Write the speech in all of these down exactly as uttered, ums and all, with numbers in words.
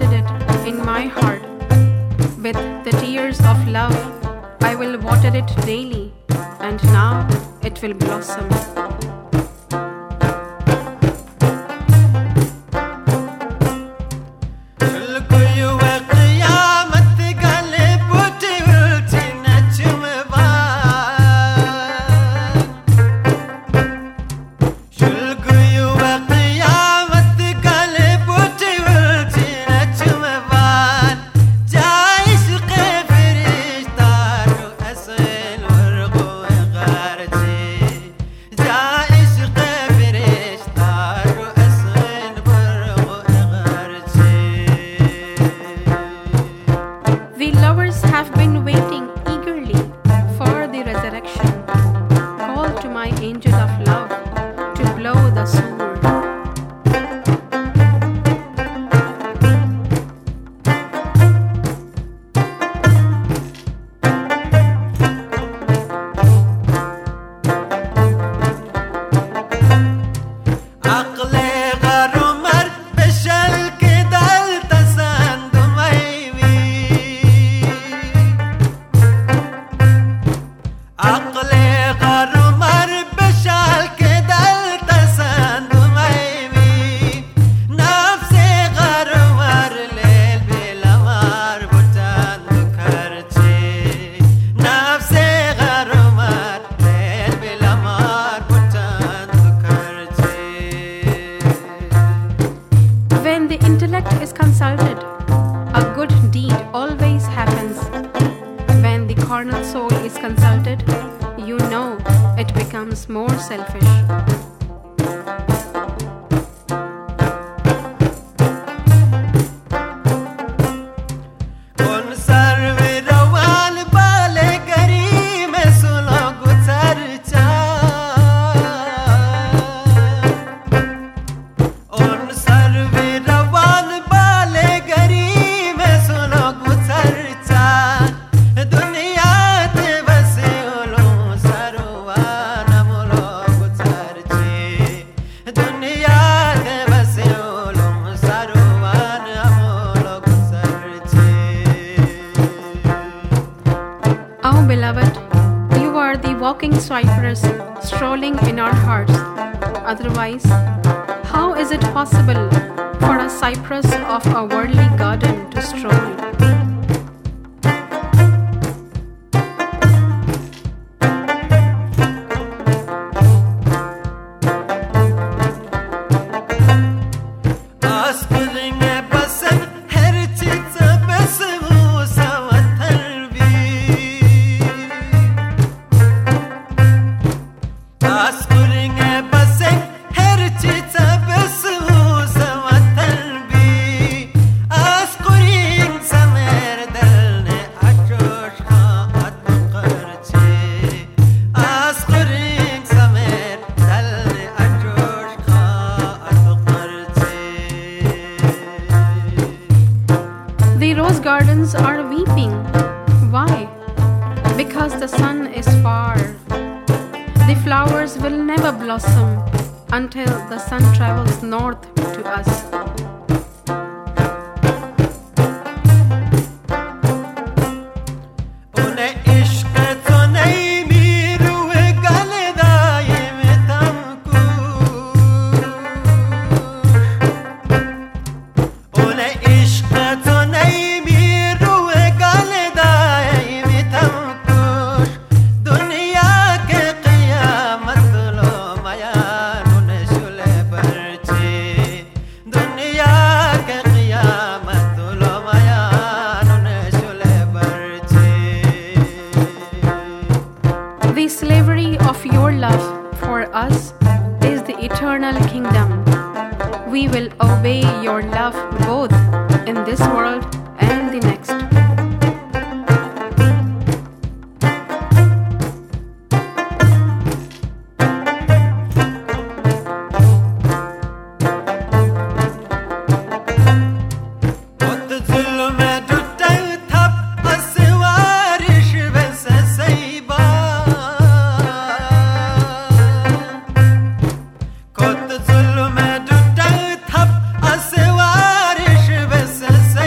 planted it in my heart. With the tears of love, I will water it daily, and now it will blossom. Have been waiting eagerly for the resurrection. Call to my angel of love to blow the sword. Is consulted, a good deed always happens. When the carnal soul is consulted, you know it becomes more selfish. Beloved, you are the walking cypress strolling in our hearts. Otherwise, how is it possible for a cypress of a worldly garden to stroll? The rose gardens are weeping. Why? Because the sun is far. The flowers will never blossom until the sun travels north to us. The slavery of your love for us is the eternal kingdom. We will obey your love both in this world and the next. Kod zulme du tag thap aswarish bes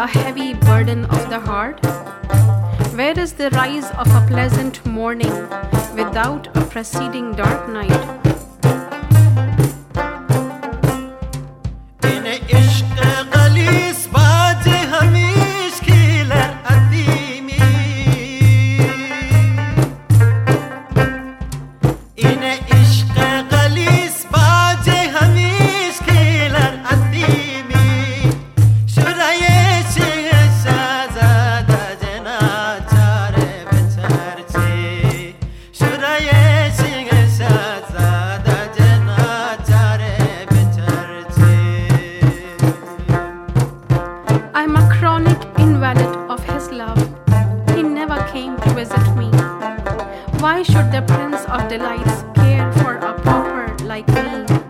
a heavy burden of the heart? Where is the rise of a pleasant morning without a preceding dark night? I'm a chronic invalid of his love. He never came to visit me. Why should the Prince of Delights care for a pauper like me?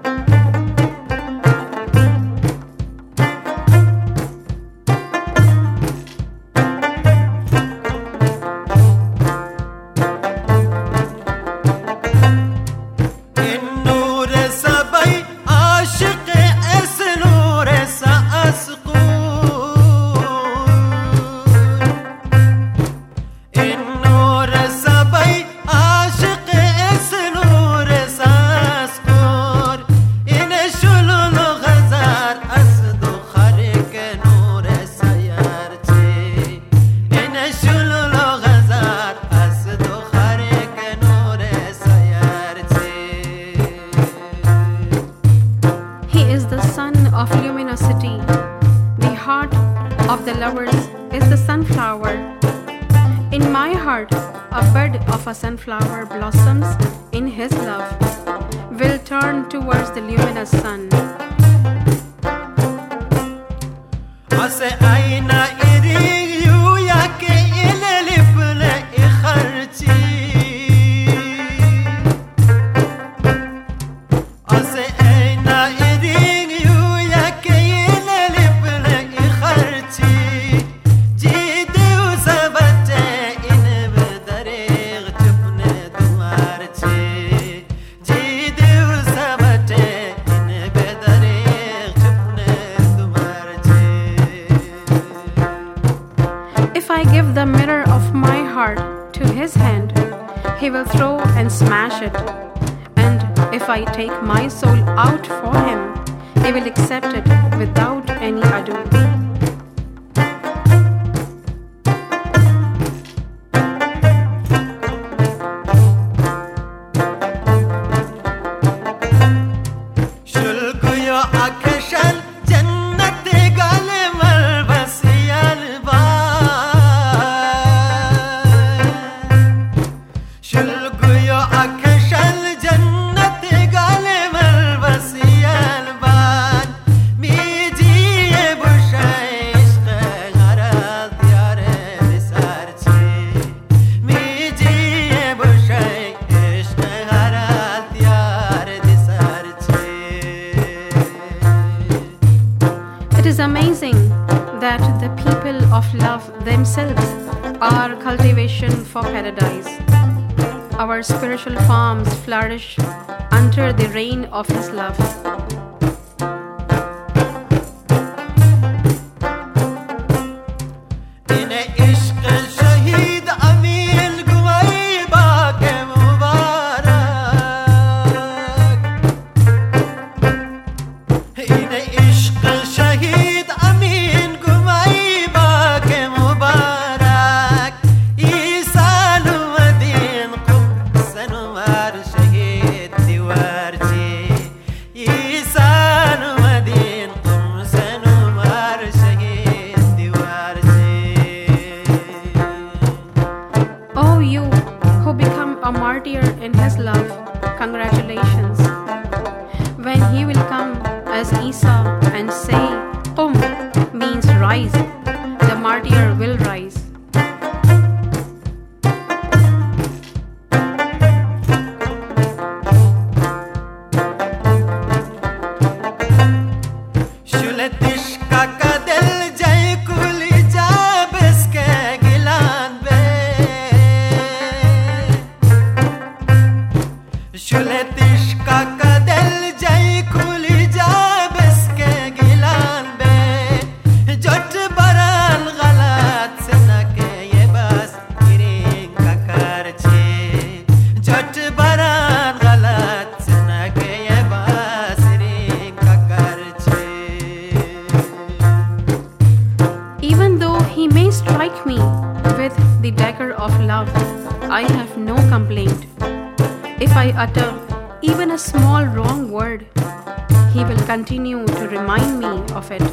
Of luminosity, the heart of the lovers is the sunflower. In my heart, a bud of a sunflower blossoms in his love, will turn towards the luminous sun. If I give the mirror of my heart to his hand, he will throw and smash it. And if I take my soul out for him, he will accept it without any ado. It is amazing that the people of love themselves are cultivation for paradise. Our spiritual farms flourish under the reign of his love. A martyr in his love, congratulations. When he will come as Isa and say, Qum means rise, the martyr will rise. Jot bara if I utter even a small wrong word, He will continue to remind me of it.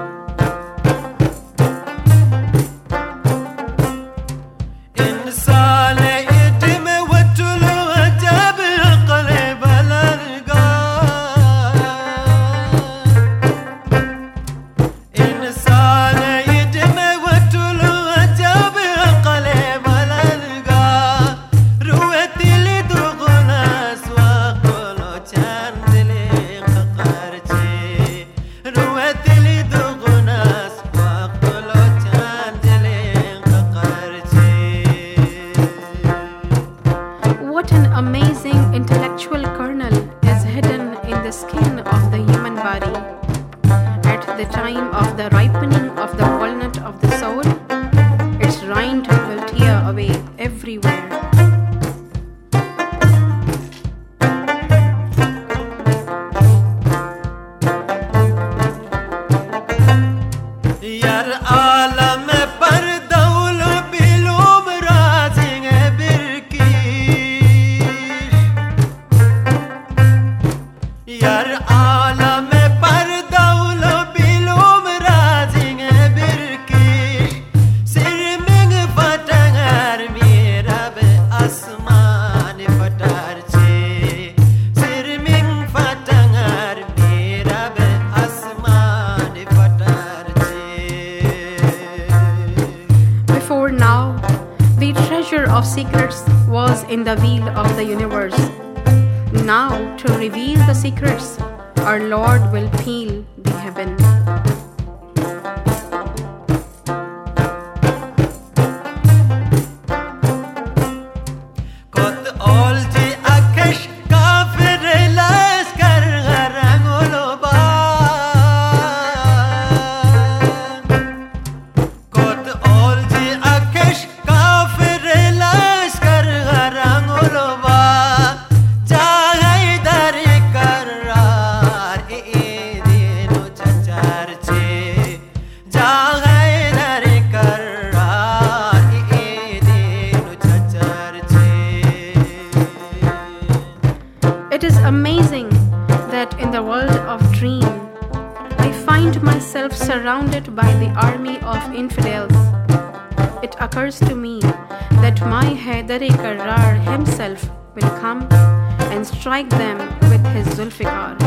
What an amazing intellectual kernel is hidden in the skin of the human body. At the time of the ripening of the walnut of the soul, its rind will tear away everywhere. Before now, the treasure of secrets was in the wheel of the universe. Now, to reveal the secrets, our Lord will peel the heaven. It is amazing that in the world of dream, I find myself surrounded by the army of infidels. It occurs to me that my Haidar-e-Karrar himself will come and strike them with his Zulfikar.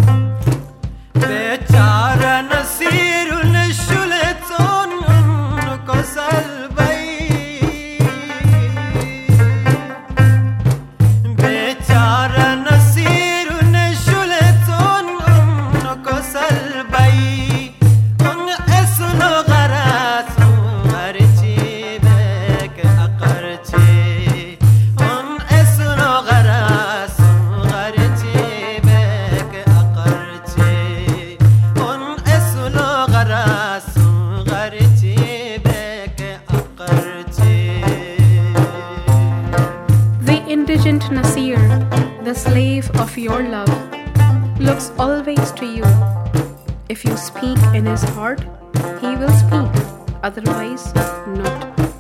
Indigent Nasir, the slave of your love, looks always to you. If you speak in his heart, he will speak, otherwise not.